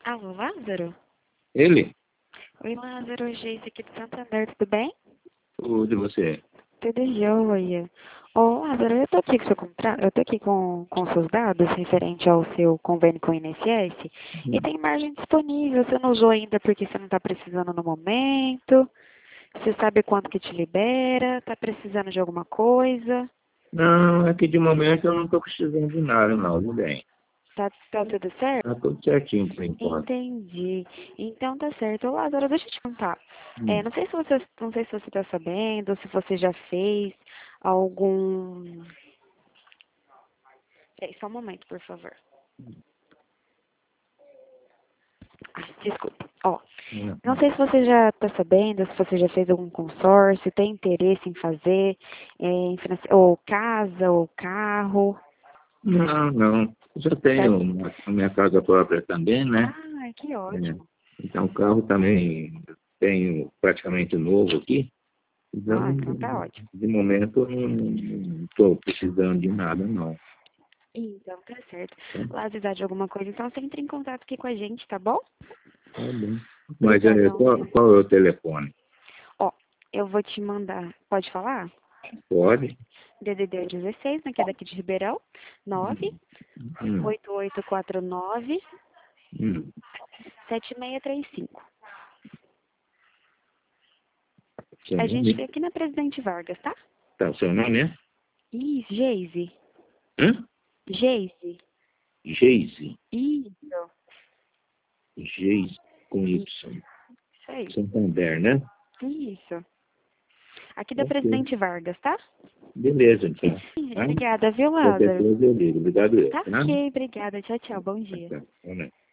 Alô, Lázaro? Ele? Oi, Lázaro, Geise aqui do Santander, tudo bem? O de você? Tudo jóia. Ô, Lázaro, eu tô aqui com seu eu tô aqui com seus dados referente ao seu convênio com o INSS e Hum. tem margem disponível. Você não usou ainda porque você não tá precisando no momento. Você sabe quanto que te libera? Tá precisando de alguma coisa? Não, é que de momento eu não estou precisando de nada, não, tudo bem. Tá tudo certo? Tá tudo certinho por enquanto. Entendi. Então tá certo. Ô, Lázaro, deixa eu te contar. Hum. Não sei se você está sabendo, se você já fez algum. Peraí, só um momento, por favor. Ai, desculpa. Ó, não sei se você já está sabendo, se você já fez algum consórcio, tem interesse em fazer, ou casa, ou carro. Não, não. Já Tá... tenho a minha casa própria também, né? Ah, que É. ótimo. Então o carro também tenho praticamente novo aqui. Ah, Então, então tá ótimo. de momento eu não estou precisando de nada, não. Então tá certo. Tá, Lá, se precisar de alguma coisa, então você entra em contato aqui com a gente, tá bom? tá bom. Mas Obrigadão, qual, viu? qual é o telefone? Ó, eu vou te mandar. Pode falar? Pode? DDD 16, né, que é daqui de Ribeirão. Hum, 98849 hum. 7635. Seu A gente nome? fica aqui na Presidente Vargas, tá? Tá, o seu nome é? Isso, Geise. Hã? Geise. Geise. Isso. Geise com Y. Isso aí. Santander, né? Isso. Aqui da Ok. Presidente Vargas, tá? Beleza, então. Tá? Obrigada, viu, Qualquer Lázaro? coisa eu ligo. Obrigado, eu, Tá tá? ok, obrigada. Tchau, tchau. Bom dia. Tá, tá, né?